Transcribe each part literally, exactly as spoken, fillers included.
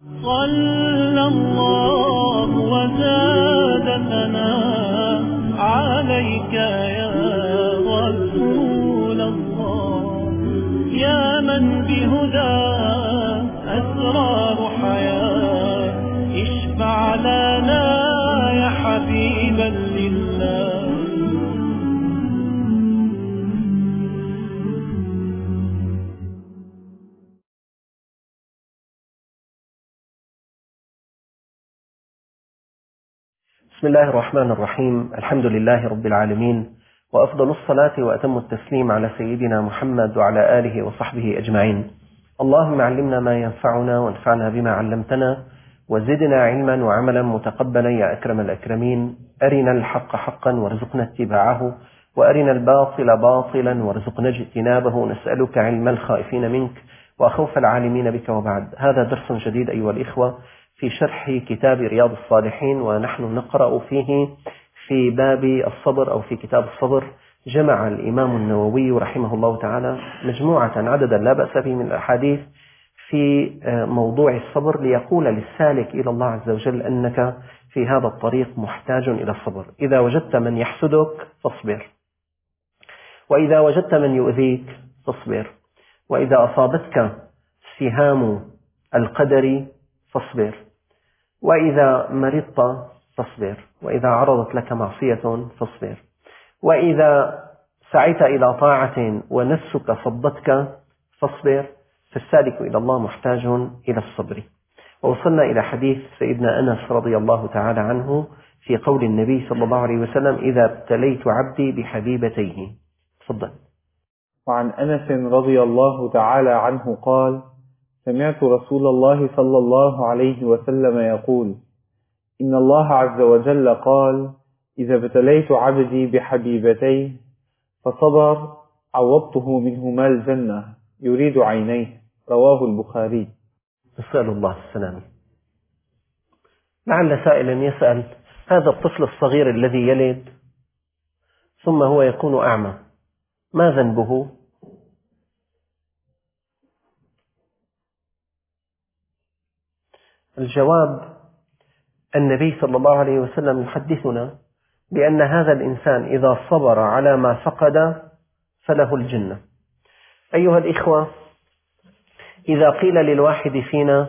صلى الله وزاد ثناء عليك يا رسول الله، يا من بهدى أسرار حياة، اشفع لنا يا حبيبا لله. بسم الله الرحمن الرحيم. الحمد لله رب العالمين، وأفضل الصلاة وأتم التسليم على سيدنا محمد وعلى آله وصحبه أجمعين. اللهم علمنا ما ينفعنا وانفعنا بما علمتنا، وزدنا علما وعملا متقبلا يا أكرم الأكرمين. أرنا الحق حقا وارزقنا اتباعه، وأرنا الباطل باطلا وارزقنا اجتنابه. نسألك علم الخائفين منك وخوف العالمين بك. وبعد، هذا درس جديد أيها الإخوة في شرح كتاب رياض الصالحين، ونحن نقرأ فيه في باب الصبر أو في كتاب الصبر. جمع الإمام النووي رحمه الله تعالى مجموعة عددا لا بأس به من الأحاديث في موضوع الصبر، ليقول للسالك إلى الله عز وجل أنك في هذا الطريق محتاج إلى الصبر. إذا وجدت من يحسدك فاصبر، وإذا وجدت من يؤذيك فاصبر، وإذا أصابتك سهام القدر فاصبر، وإذا مرضت فاصبر، وإذا عرضت لك معصية فاصبر، وإذا سعيت إلى طاعة ونفسك صدتك فاصبر. فالسالك إلى الله محتاج إلى الصبر. ووصلنا إلى حديث سيدنا أنس رضي الله تعالى عنه في قول النبي صلى الله عليه وسلم: إذا ابتليت عبدي بحبيبتيه. تفضل. وعن أنس رضي الله تعالى عنه قال: سمعت رسول الله صلى الله عليه وسلم يقول: إن الله عز وجل قال: إذا ابتليت عبدي بحبيبتيه فصبر عوضته منهما الجنة يريد عينيه. رواه البخاري. نسأل الله السلامة. لعل سائلا يسأل: هذا الطفل الصغير الذي يلد ثم هو يكون أعمى، ما ذنبه؟ الجواب: النبي صلى الله عليه وسلم يحدثنا بأن هذا الإنسان إذا صبر على ما فقد فله الجنة. أيها الإخوة، إذا قيل للواحد فينا: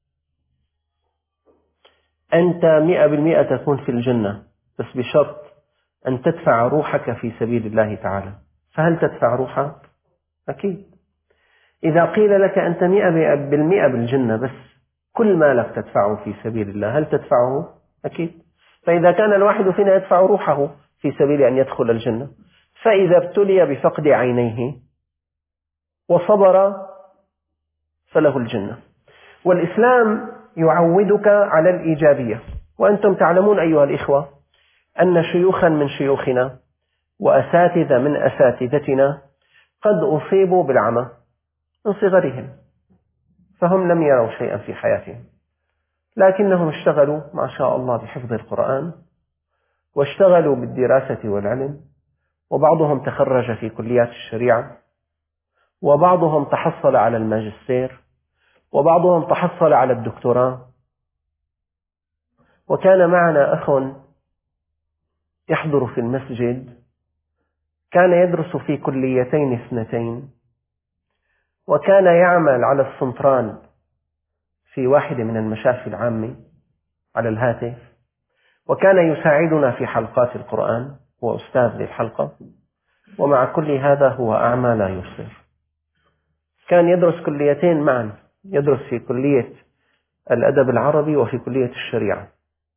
أنت مئة بالمئة تكون في الجنة، بس بشرط أن تدفع روحك في سبيل الله تعالى، فهل تدفع روحك؟ أكيد. إذا قيل لك أنت مئة بالمئة بالجنة، بس كل مالك تدفعه في سبيل الله، هل تدفعه؟ أكيد. فإذا كان الواحد فينا يدفع روحه في سبيل أن يدخل الجنة، فإذا ابتلي بفقد عينيه وصبر فله الجنة. والإسلام يعودك على الإيجابية. وأنتم تعلمون أيها الإخوة أن شيوخا من شيوخنا وأساتذة من أساتذتنا قد أصيبوا بالعمى من صغرهم، فهم لم يروا شيئا في حياتهم، لكنهم اشتغلوا ما شاء الله بحفظ القرآن، واشتغلوا بالدراسة والعلم، وبعضهم تخرج في كليات الشريعة، وبعضهم تحصل على الماجستير، وبعضهم تحصل على الدكتوراه. وكان معنا أخ يحضر في المسجد، كان يدرس في كليتين اثنتين، وكان يعمل على السنترال في واحدة من المشافي العامة على الهاتف، وكان يساعدنا في حلقات القرآن، هو أستاذ للحلقة، ومع كل هذا هو أعمى لا يبصر. كان يدرس كليتين معا، يدرس في كلية الأدب العربي وفي كلية الشريعة،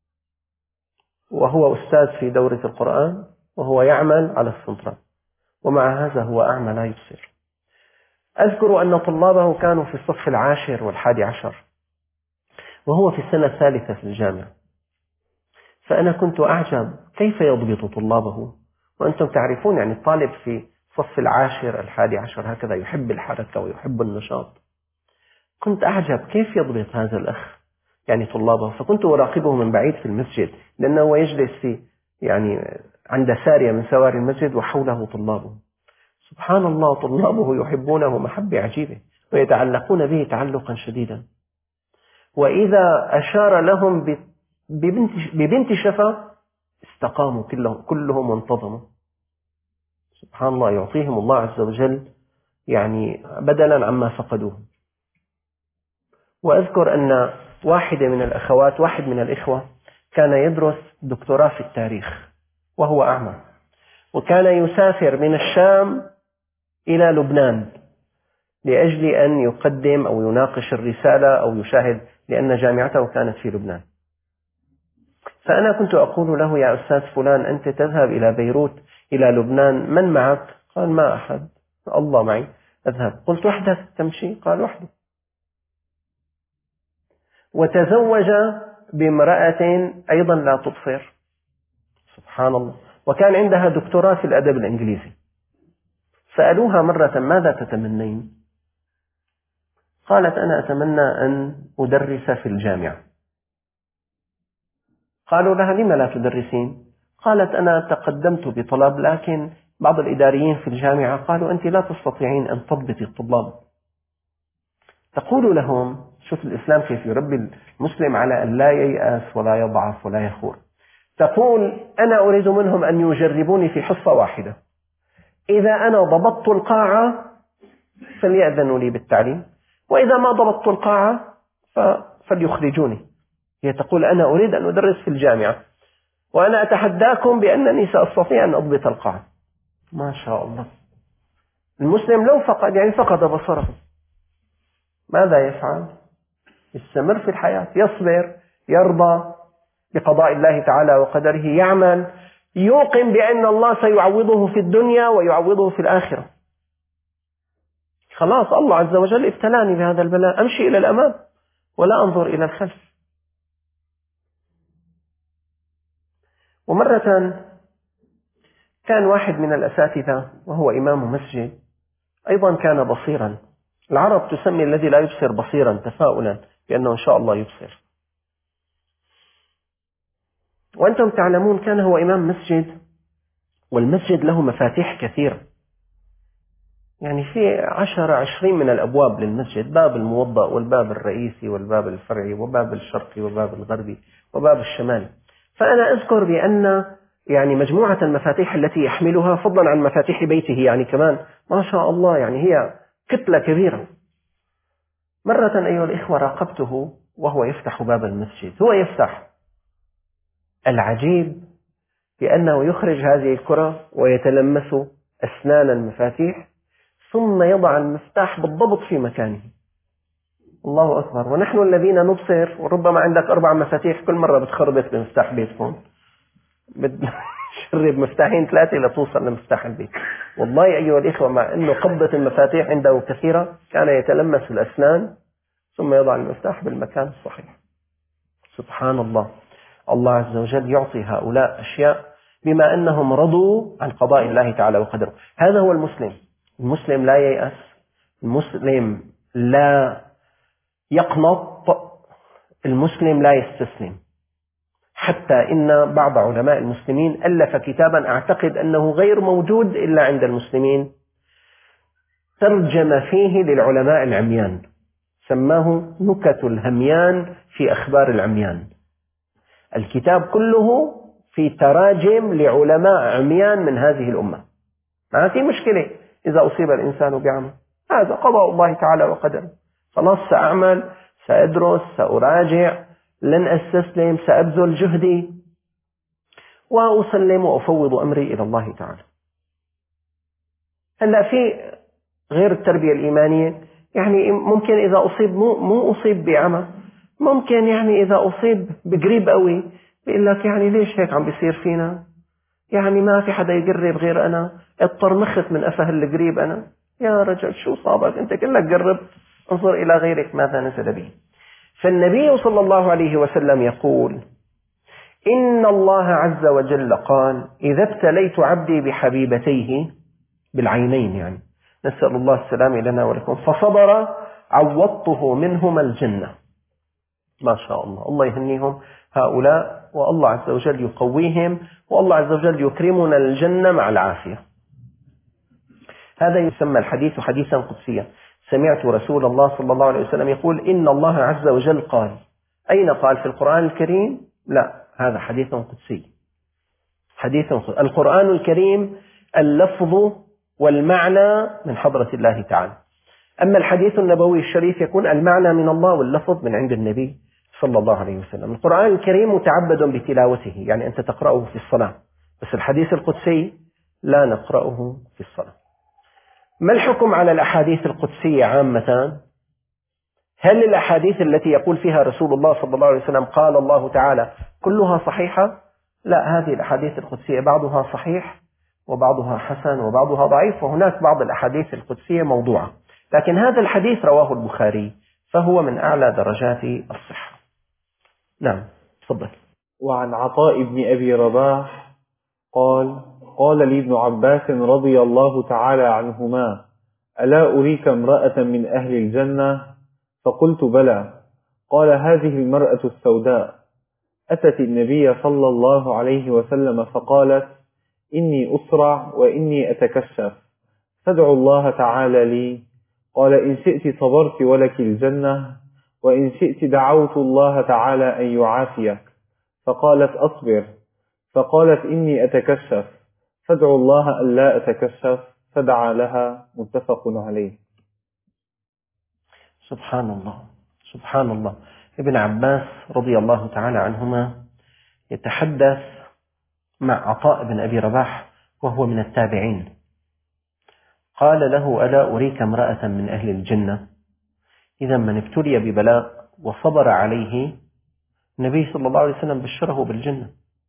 وهو أستاذ في دورة القرآن، وهو يعمل على السنترال، ومع هذا هو أعمى لا يبصر. أذكر أن طلابه كانوا في الصف العاشر والحادي عشر، وهو في السنة الثالثة في الجامعة. فأنا كنت أعجب كيف يضبط طلابه، وأنتم تعرفون يعني الطالب في الصف العاشر الحادي عشر هكذا يحب الحركة ويحب النشاط. كنت أعجب كيف يضبط هذا الأخ يعني طلابه. فكنت أراقبه من بعيد في المسجد، لأنه يجلس في يعني عند سارية من سواري المسجد وحوله طلابه. سبحان الله، طلابه يحبونه محبة عجيبة ويتعلقون به تعلقا شديدا. وإذا أشار لهم ببنت, ببنت شفا استقاموا كلهم, كلهم وانتظموا. سبحان الله، يعطيهم الله عز وجل يعني بدلا عما فقدوه. وأذكر أن واحدة من الأخوات، واحد من الإخوة كان يدرس دكتوراه في التاريخ وهو أعمى، وكان يسافر من الشام إلى لبنان لأجل أن يقدم أو يناقش الرسالة أو يشاهد، لأن جامعته كانت في لبنان. فأنا كنت أقول له: يا أستاذ فلان، أنت تذهب إلى بيروت إلى لبنان، من معك؟ قال: ما أحد، الله معي، أذهب. قلت: وحدك تمشي؟ قال: وحده. وتزوج بامرأة أيضا لا تبصر، سبحان الله، وكان عندها دكتوراه في الأدب الإنجليزي. سألوها مرة: ماذا تتمنين؟ قالت: أنا أتمنى أن أدرس في الجامعة. قالوا لها: لما لا تدرسين؟ قالت: أنا تقدمت بطلب، لكن بعض الإداريين في الجامعة قالوا: أنت لا تستطيعين أن تضبطي الطلاب. تقول لهم: شوف الإسلام كيف يربي المسلم على أن لا ييأس ولا يضعف ولا يخور. تقول: أنا أريد منهم أن يجربوني في حصة واحدة، إذا أنا ضبطت القاعة فليأذنوا لي بالتعليم، وإذا ما ضبطت القاعة فليخرجوني. هي تقول: أنا أريد أن أدرس في الجامعة، وأنا أتحداكم بأنني سأستطيع أن أضبط القاعة. ما شاء الله. المسلم لو فقد يعني فقد بصره ماذا يفعل؟ يستمر في الحياة، يصبر، يرضى بقضاء الله تعالى وقدره، يعمل، يوقن بأن الله سيعوضه في الدنيا ويعوضه في الآخرة. خلاص، الله عز وجل ابتلاني بهذا البلاء، أمشي إلى الأمام ولا أنظر إلى الخلف. ومرة كان واحد من الأساتذة وهو إمام مسجد، أيضا كان بصيرا. العرب تسمي الذي لا يبصر بصيرا تفاؤلا بأنه إن شاء الله يبصر. وأنتم تعلمون كان هو إمام مسجد، والمسجد له مفاتيح كثيرة، يعني في عشرة عشرين من الأبواب للمسجد، باب الموضأ والباب الرئيسي والباب الفرعي وباب الشرقي وباب الغربي وباب الشمالي. فأنا أذكر بأن يعني مجموعة المفاتيح التي يحملها فضلا عن مفاتيح بيته يعني كمان ما شاء الله، يعني هي كتلة كبيرة. مرة أيها الإخوة راقبته وهو يفتح باب المسجد، هو يفتح، العجيب بأنه يخرج هذه الكرة ويتلمس أسنان المفاتيح ثم يضع المفتاح بالضبط في مكانه. الله أكبر. ونحن الذين نبصر وربما عندك أربع مفاتيح، كل مرة بتخربط بمفتاح بيتكم، بتشرب مفتاحين ثلاثة لتوصل لمفتاح البيت. والله أيها الإخوة، مع أنه قبضة المفاتيح عنده كثيرة، كان يتلمس الأسنان ثم يضع المفتاح بالمكان الصحيح. سبحان الله. الله عز وجل يعطي هؤلاء أشياء بما أنهم رضوا عن قضاء الله تعالى وقدره. هذا هو المسلم. المسلم لا ييأس، المسلم لا يقنط، المسلم لا يستسلم. حتى إن بعض علماء المسلمين ألف كتابا أعتقد أنه غير موجود إلا عند المسلمين، ترجم فيه للعلماء العميان، سماه نكت الهميان في أخبار العميان. الكتاب كله في تراجم لعلماء عميان من هذه الأمة. ما في مشكلة إذا أصيب الإنسان بعمى، هذا قضاء الله تعالى وقدره. خلاص، سأعمل، سأدرس، سأراجع، لن أستسلم، سأبذل جهدي وأسلم وأفوض أمري إلى الله تعالى. هلا في غير التربية الإيمانية، يعني ممكن إذا أصيب مو, مو أصيب بعمى، ممكن يعني إذا أصيب بقريب قوي بيقول لك يعني ليش هيك عم بيصير فينا، يعني ما في حدا يقرب غير أنا، اضطر مخت من أفه القريب أنا. يا رجل شو صابك أنت، كلك قرب، انظر إلى غيرك ماذا نزل به. فالنبي صلى الله عليه وسلم يقول: إن الله عز وجل قال: إذا ابتليت عبدي بحبيبتيه، بالعينين يعني، نسأل الله السلام لنا ولكم، فصبر عوضته منهما الجنة. ما شاء الله، الله يهنيهم هؤلاء، والله عز وجل يقويهم، والله عز وجل يكرمنا الجنة مع العافية. هذا يسمى الحديث حديثا قدسيا. سمعت رسول الله صلى الله عليه وسلم يقول إن الله عز وجل قال. أين قال؟ في القرآن الكريم؟ لا، هذا حديث قدسي. حديث قدسي. القرآن الكريم اللفظ والمعنى من حضرة الله تعالى. أما الحديث النبوي الشريف يكون المعنى من الله واللفظ من عند النبي صلى الله عليه وسلم. القرآن الكريم متعبد بتلاوته، يعني أنت تقرأه في الصلاة، بس الحديث القدسي لا نقرأه في الصلاة. ما الحكم على الأحاديث القدسية عامة؟ هل الأحاديث التي يقول فيها رسول الله صلى الله عليه وسلم قال الله تعالى كلها صحيحة؟ لا، هذه الأحاديث القدسية بعضها صحيح وبعضها حسن وبعضها ضعيف، وهناك بعض الأحاديث القدسية موضوعة، لكن هذا الحديث رواه البخاري فهو من أعلى درجات الصحة. نعم، تفضل. وعن عطاء بن أبي رباح قال قال لي ابن عباس رضي الله تعالى عنهما ألا أريك امرأة من أهل الجنة؟ فقلت بلى. قال هذه المرأة السوداء أتت النبي صلى الله عليه وسلم فقالت إني أسرع وإني أتكشف فادعوا الله تعالى لي. قال إن شئت صبرت ولك الجنة، وإن شئت دعوت الله تعالى أن يعافيك. فقالت أصبر. فقالت إني أتكشف فادعوا الله أن لا أتكشف، فدعا لها. متفق عليه. سبحان الله سبحان الله. ابن عباس رضي الله تعالى عنهما يتحدث مع عطاء بن أبي رباح وهو من التابعين، قال له ألا أريك امرأة من أهل الجنة؟ إذا من ابتلي ببلاء وصبر عليه النبي صلى الله عليه وسلم بشره بالجنة.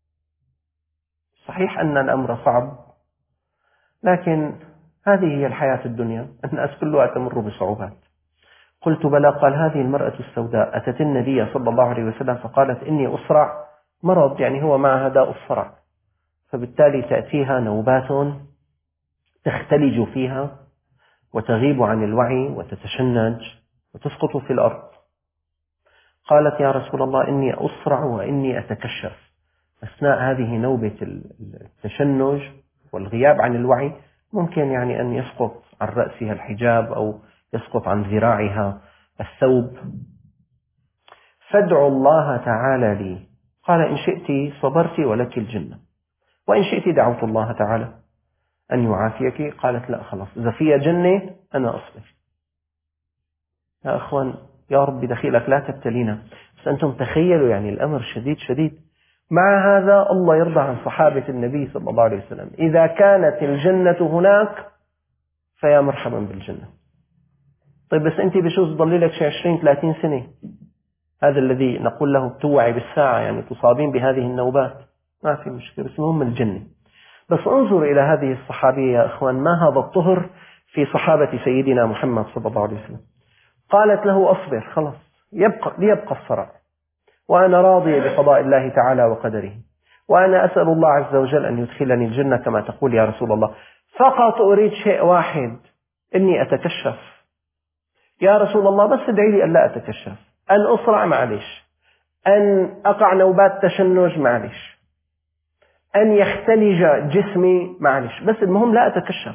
صحيح أن الأمر صعب، لكن هذه هي الحياة الدنيا، الناس كلها تمر بصعوبات. قلت بلى. قال هذه المرأة السوداء أتت النبي صلى الله عليه وسلم فقالت إني أسرع، مرض يعني هو معها داء الصرع، فبالتالي تأتيها نوبات تختلج فيها وتغيب عن الوعي وتتشنج وتسقط في الأرض. قالت يا رسول الله إني أسرع وإني أتكشف. أثناء هذه نوبة التشنج والغياب عن الوعي ممكن يعني أن يسقط عن رأسها الحجاب أو يسقط عن ذراعها الثوب. فادعوا الله تعالى لي. قال إن شئت صبرت ولك الجنة، وإن شئت دعوت الله تعالى أن يعافيك. قالت لا خلاص، إذا فيها جنة أنا أصبر. يا أخوان يا رب دخيلك لا تبتلينا، بس أنتم تخيلوا يعني الأمر شديد شديد. مع هذا الله يرضى عن صحابة النبي صلى الله عليه وسلم، إذا كانت الجنة هناك فيا مرحبا بالجنة. طيب بس أنت بشوز ضل لك شي عشرين ثلاثين سنة، هذا الذي نقول له توعي بالساعة، يعني تصابين بهذه النوبات، ما في مشكلة، بس المهم الجنة. بس انظر إلى هذه الصحابية يا أخوان، ما هذا الطهر في صحابة سيدنا محمد صلى الله عليه وسلم. قالت له أصبر، خلاص يبقى ليبقى الصرع، وأنا راضية بقضاء الله تعالى وقدره، وأنا أسأل الله عز وجل أن يدخلني الجنة كما تقول يا رسول الله، فقط أريد شيء واحد، إني أتكشف. يا رسول الله بس ادعي لي أن لا أتكشف، أن أسرع معلش، أن أقع نوبات تشنج معلش، أن يختلج جسمي معلش، بس المهم لا أتكشف.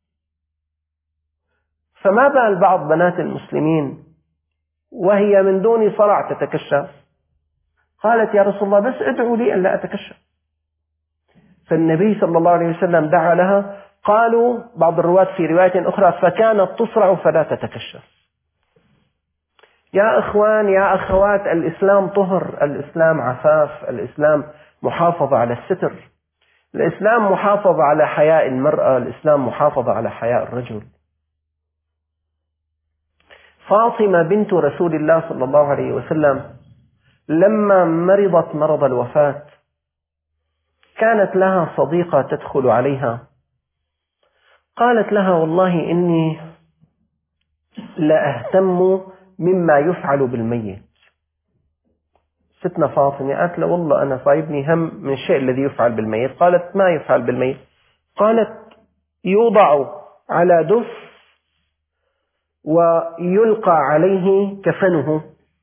فما بال بعض بنات المسلمين وهي من دون صرع تتكشف؟ قالت يا رسول الله بس ادعوا لي أن لا أتكشف. فالنبي صلى الله عليه وسلم دعا لها. قالوا بعض الرواة في رواية أخرى فكانت تسرع فلا تتكشف. يا إخوان يا أخوات، الإسلام طهر، الإسلام عفاف، الإسلام محافظة على الستر، الإسلام محافظة على حياء المرأة، الإسلام محافظة على حياء الرجل. فاطمة بنت رسول الله صلى الله عليه وسلم لما مرضت مرض الوفاة كانت لها صديقة تدخل عليها، قالت لها والله إني لا أهتم مما يفعل بالميت. ستنا فاطمة قالت له والله أنا صايبني هم من الشيء الذي يفعل بالميت. قالت ما يفعل بالميت؟ قالت يوضع على دف ويلقى عليه كفنه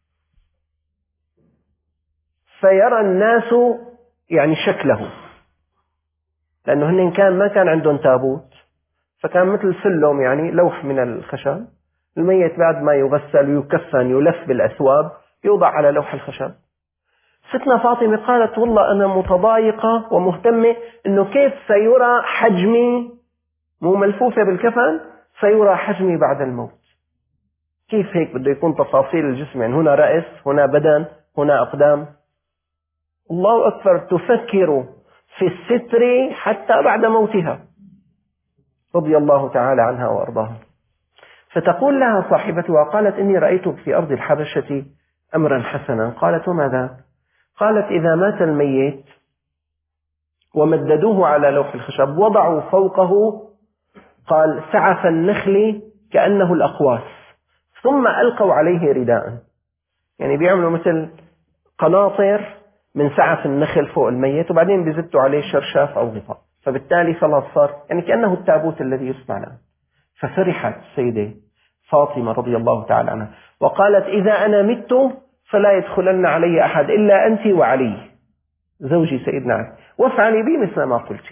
فيرى الناس يعني شكله، لأنه هن كان ما كان عندهم تابوت، فكان مثل سلم يعني لوح من الخشب، الميت بعد ما يغسل ويكفن يلف بالأثواب يوضع على لوح الخشب. ستنا فاطمة قالت والله أنا متضايقة ومهتمة إنه كيف سيرى حجمي، مو ملفوفة بالكفن، سيرى حجمي بعد الموت. كيف هيك بده يكون تفاصيل الجسم، يعني هنا رأس، هنا بدن، هنا أقدام. الله أكبر، تفكر في الستر حتى بعد موتها رضي الله تعالى عنها وأرضاها. فتقول لها صاحبتها قالت إني رأيت في أرض الحبشة أمرا حسنا. قالت وماذا؟ قالت إذا مات الميت ومددوه على لوح الخشب وضعوا فوقه قال سعف النخل كأنه الأقواس ثم ألقوا عليه رداء، يعني بيعملوا مثل قناطر من سعف النخل فوق الميت وبعدين بيزتوا عليه شرشاف أو غطاء، فبالتالي خلاص صار يعني كأنه التابوت الذي يصنع الآن. ففرحت السيدة فاطمة رضي الله تعالى عنها وقالت إذا أنا مت فلا يدخلن علي أحد إلا أنت وعلي زوجي سيدنا علي، وافعلي بي مثل ما قلت.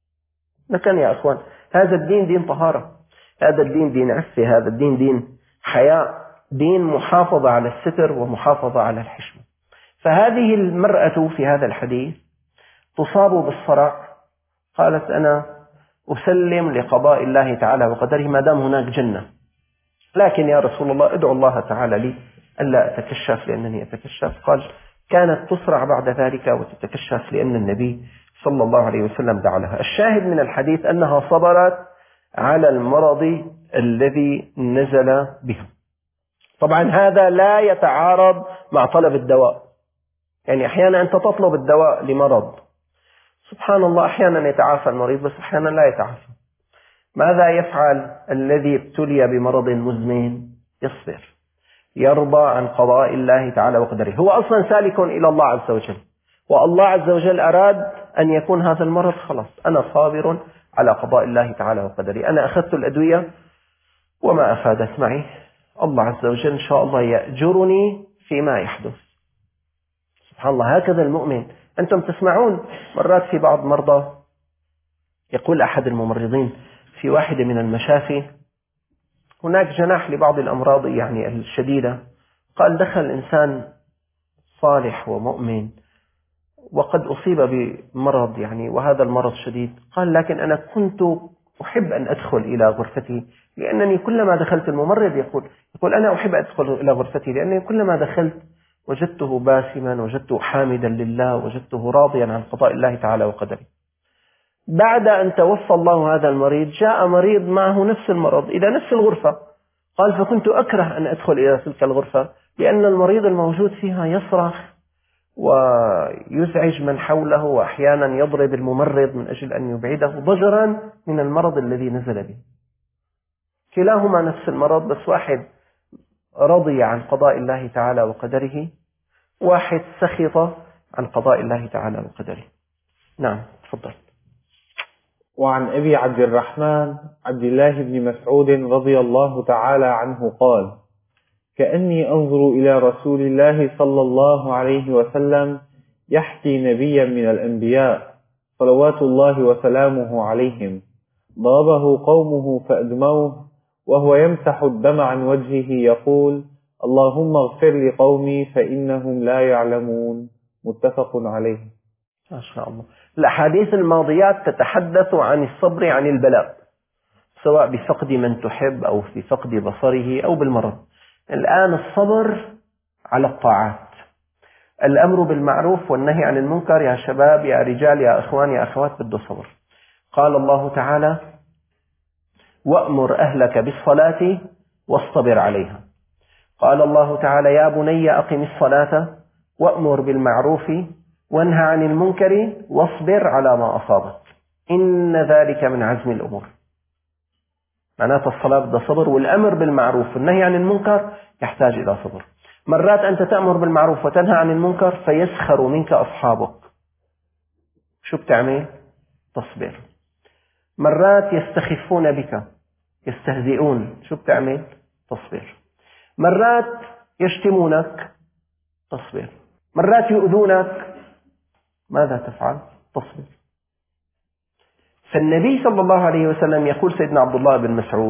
لكن يا أخوان هذا الدين دين طهارة، هذا الدين دين عفة، هذا الدين دين حياء، دين محافظة على الستر ومحافظة على الحشمة. فهذه المرأة في هذا الحديث تصاب بالصرع، قالت أنا أسلم لقضاء الله تعالى وقدره ما دام هناك جنة، لكن يا رسول الله ادعو الله تعالى لي ألا أتكشف لأنني أتكشف. قال كانت تسرع بعد ذلك وتتكشف لأن النبي صلى الله عليه وسلم دعا لها. الشاهد من الحديث أنها صبرت على المرض الذي نزل بها. طبعا هذا لا يتعارض مع طلب الدواء، يعني أحيانا أنت تطلب الدواء لمرض، سبحان الله أحيانا يتعافى المريض بس أحيانا لا يتعافى. ماذا يفعل الذي ابتلي بمرض مزمن؟ يصبر، يرضى عن قضاء الله تعالى وقدره. هو أصلا سالك إلى الله عز وجل، والله عز وجل أراد أن يكون هذا المرض، خلاص أنا صابر على قضاء الله تعالى وقدره. أنا أخذت الأدوية وما أفادت معي، الله عز وجل إن شاء الله يأجرني فيما يحدث. سبحان الله، هكذا المؤمن. أنتم تسمعون مرات في بعض مرضى، يقول أحد الممرضين في واحدة من المشافي هناك جناح لبعض الأمراض يعني الشديدة، قال دخل إنسان صالح ومؤمن وقد أصيب بمرض يعني وهذا المرض شديد، قال لكن أنا كنت أحب أن أدخل إلى غرفتي لأنني كلما دخلت الممرض يقول يقول أنا أحب أدخل إلى غرفتي لأنني كلما دخلت وجدته باسما، وجدته حامدا لله، وجدته راضيا عن قضاء الله تعالى وقدره. بعد أن توفى الله هذا المريض جاء مريض معه نفس المرض إلى نفس الغرفة، قال فكنت أكره أن أدخل إلى تلك الغرفة لأن المريض الموجود فيها يصرخ ويزعج من حوله وأحيانا يضرب الممرض من أجل أن يبعده ضجرا من المرض الذي نزل به. كلاهما نفس المرض بس واحد رضي عن قضاء الله تعالى وقدره، واحد سخط عن قضاء الله تعالى وقدره. نعم تفضل. وعن أبي عبد الرحمن عبد الله بن مسعود رضي الله تعالى عنه قال كأني أنظر إلى رسول الله صلى الله عليه وسلم يحكي نبيا من الأنبياء صلوات الله وسلامه عليهم ضربه قومه فأدموه وهو يمسح الدم عن وجهه يقول اللهم اغفر لقومي فإنهم لا يعلمون. متفق عليه. ما شاء الله. الأحاديث الماضيات تتحدث عن الصبر عن البلاء، سواء بفقد من تحب أو في فقد بصره أو بالمرض. الآن الصبر على الطاعات، الأمر بالمعروف والنهي عن المنكر. يا شباب يا رجال يا أخوان يا أخوات بده صبر. قال الله تعالى وأمر أهلك بالصلاة واصطبر عليها. قال الله تعالى يا بني أقم الصلاة وأمر بالمعروف وانهى عن المنكر واصبر على ما أصابك إن ذلك من عزم الأمور. معناته الصلاة بدها صبر، والأمر بالمعروف والنهي عن المنكر يحتاج إلى صبر. مرات أنت تأمر بالمعروف وتنهى عن المنكر فيسخر منك أصحابك، شو بتعمل؟ تصبر. مرات يستخفون بك يستهزئون، شو بتعمل؟ تصبر. مرات يشتمونك، تصبر. مرات يؤذونك، ماذا تفعل؟ تصبر. فالنبي صلى الله عليه وسلم يقول سيدنا عبد الله بن مسعود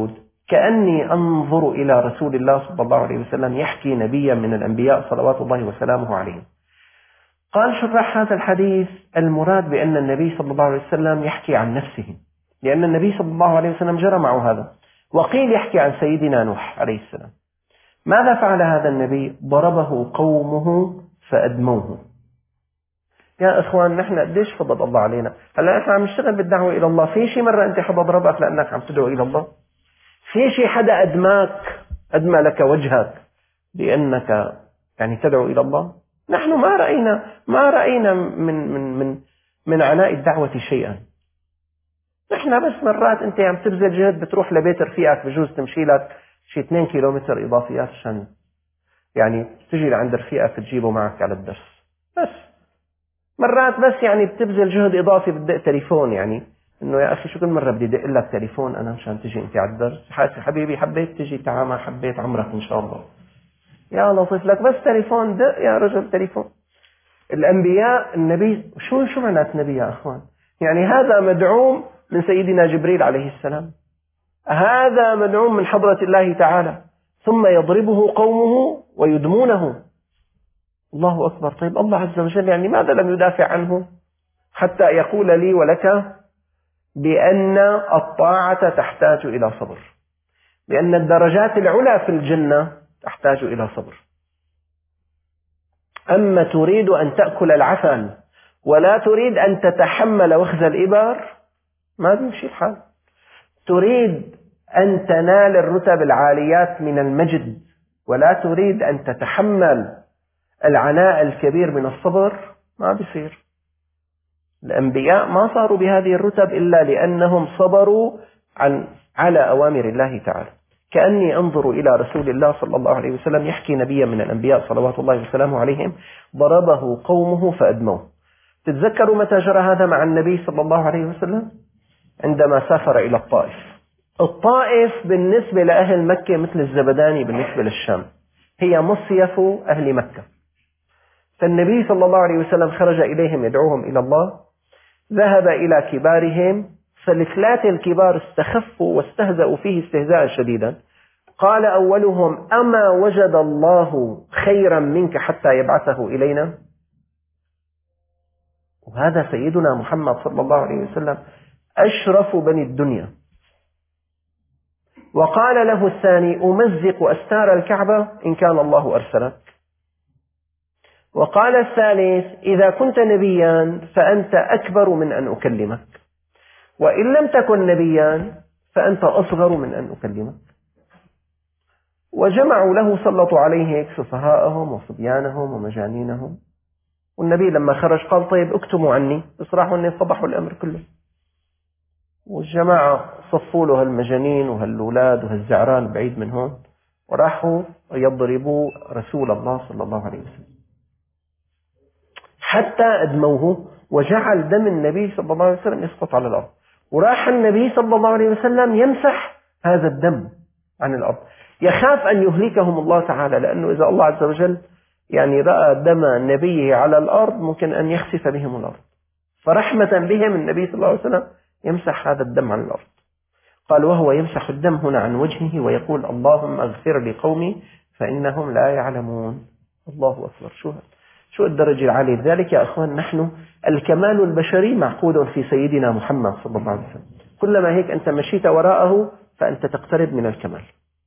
كأني أنظر إلى رسول الله صلى الله عليه وسلم يحكي نبيا من الأنبياء صلوات الله وسلامه عليه. قال شرح هذا الحديث المراد بأن النبي صلى الله عليه وسلم يحكي عن نفسه، لأن النبي صلى الله عليه وسلم جرى معه هذا. وقيل يحكي عن سيدنا نوح عليه السلام. ماذا فعل هذا النبي؟ ضربه قومه فأدموه. يا إخوان نحن قديش فضل الله علينا. هلا نحن عم نشتغل بالدعوة إلى الله، في شيء مرة أنت حدا ضربك لأنك عم تدعو إلى الله؟ في شيء حدا أدماك أدمى لك وجهك لأنك يعني تدعو إلى الله؟ نحن ما رأينا ما رأينا من من من من عناء الدعوة شيئا. نحن بس مرات أنت عم تبذل جهد، بتروح لبيت رفيقك بجوز تمشي لك شي اثنين كيلومتر إضافيات عشان يعني تجي لعند رفيقك تجيبه معك على الدرس. بس مرات بس يعني بتبذل جهد إضافي، بدق تليفون، يعني إنه يا أخي شو كل مرة بدي دق لك تليفون أنا مشان تجي أنت على الدرس. حبيبي حبيت تجي تعال، ما حبيت عمرك إن شاء الله. يا لطيف لك بس تليفون، دق يا رجل تليفون. الأنبياء النبي شو شو معنات نبي يا أخوان؟ يعني هذا مدعوم من سيدنا جبريل عليه السلام، هذا مدعوم من حضرة الله تعالى، ثم يضربه قومه ويدمونه. الله أكبر. طيب الله عز وجل يعني ماذا لم يدافع عنه حتى يقول لي ولك بأن الطاعة تحتاج إلى صبر، بأن الدرجات العلى في الجنة تحتاج إلى صبر. أما تريد أن تأكل العسل ولا تريد أن تتحمل وخز الإبر ما بيمشي الحال. تريد أن تنال الرتب العاليات من المجد ولا تريد أن تتحمل العناء الكبير من الصبر، ما بيصير. الأنبياء ما صاروا بهذه الرتب إلا لأنهم صبروا عن على أوامر الله تعالى. كأني أنظر إلى رسول الله صلى الله عليه وسلم يحكي نبيا من الأنبياء صلوات الله وسلامه عليهم ضربه قومه فأدموه. تتذكروا متى جرى هذا مع النبي صلى الله عليه وسلم؟ عندما سافر إلى الطائف. الطائف بالنسبة لأهل مكة مثل الزبداني بالنسبة للشام، هي مصيف أهل مكة. فالنبي صلى الله عليه وسلم خرج إليهم يدعوهم إلى الله، ذهب إلى كبارهم، فالثلاثة الكبار استخفوا واستهزأوا فيه استهزاء شديدا. قال أولهم: أما وجد الله خيرا منك حتى يبعثه إلينا؟ وهذا سيدنا محمد صلى الله عليه وسلم أشرف بني الدنيا. وقال له الثاني: أمزق أستار الكعبة إن كان الله أرسلك. وقال الثالث: إذا كنت نبيا فأنت أكبر من أن أكلمك، وإن لم تكن نبيا فأنت أصغر من أن أكلمك. وجمعوا له سلطوا عليه سفهاءهم وصبيانهم ومجانينهم. والنبي لما خرج قال: طيب اكتموا عني. بصراحة أني فضحوا الأمر كله، والجماعة صفوا له هالمجانين وهالولاد وهالزعران بعيد من هون، وراحوا يضربوا رسول الله صلى الله عليه وسلم حتى أدموه، وجعل دم النبي صلى الله عليه وسلم يسقط على الأرض. وراح النبي صلى الله عليه وسلم يمسح هذا الدم عن الأرض، يخاف أن يهلكهم الله تعالى، لأنه إذا الله عز وجل يعني رأى دم نبيه على الأرض ممكن أن يخسف بهم الأرض. فرحمة بهم النبي صلى الله عليه وسلم يمسح هذا الدم عن الأرض. قال: وهو يمسح الدم هنا عن وجهه ويقول: اللهم اغفر لقومي فإنهم لا يعلمون. الله أكبر. شو شو الدرجة العالية. ذلك يا أخوان نحن الكمال البشري معقود في سيدنا محمد صلى الله عليه وسلم. كلما هيك أنت مشيت وراءه فأنت تقترب من الكمال.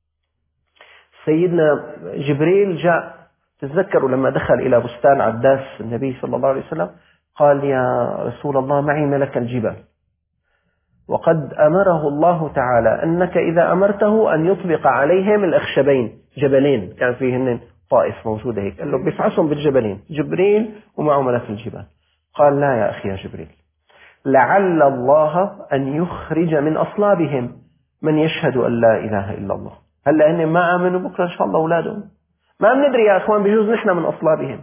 سيدنا جبريل جاء، تذكروا لما دخل إلى بستان عداس النبي صلى الله عليه وسلم قال: يا رسول الله معي ملك الجبال، وقد أمره الله تعالى أنك إذا أمرته أن يطبق عليهم الأخشبين، جبلين كان فيهن طائف موجودة هيك، قال له بيفعصهم بالجبلين، جبريل ومعه ملك الجبال. قال: لا يا أخي يا جبريل، لعل الله أن يخرج من أصلابهم من يشهد أن لا إله إلا الله. هلا هن ما آمنوا، بكرة إن شاء الله أولادهم ما بندري يا أخوان، بجوز نحن من أصلابهم.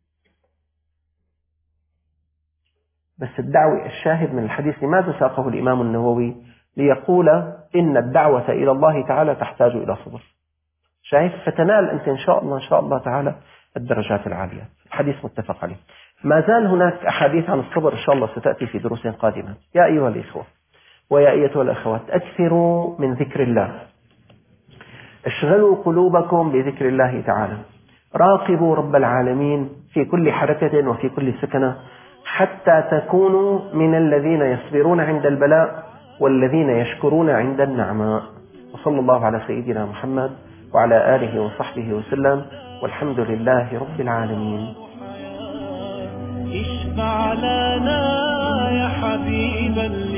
بس الدعوة، الشاهد من الحديث لماذا ساقه الإمام النووي؟ ليقول إن الدعوة إلى الله تعالى تحتاج إلى صبر. شايف؟ فتنال أنت إن شاء الله إن شاء الله تعالى الدرجات العالية. الحديث متفق عليه. ما زال هناك أحاديث عن الصبر إن شاء الله ستأتي في دروس قادمة. يا أيها الإخوة ويا أيتها الأخوات، أكثروا من ذكر الله اشغلوا قلوبكم بذكر الله تعالى، راقبوا رب العالمين في كل حركة وفي كل سكنة حتى تكونوا من الذين يصبرون عند البلاء والذين يشكرون عند النعماء. وصلى الله على سيدنا محمد وعلى آله وصحبه وسلم، والحمد لله رب العالمين. اشفع لنا يا حبيب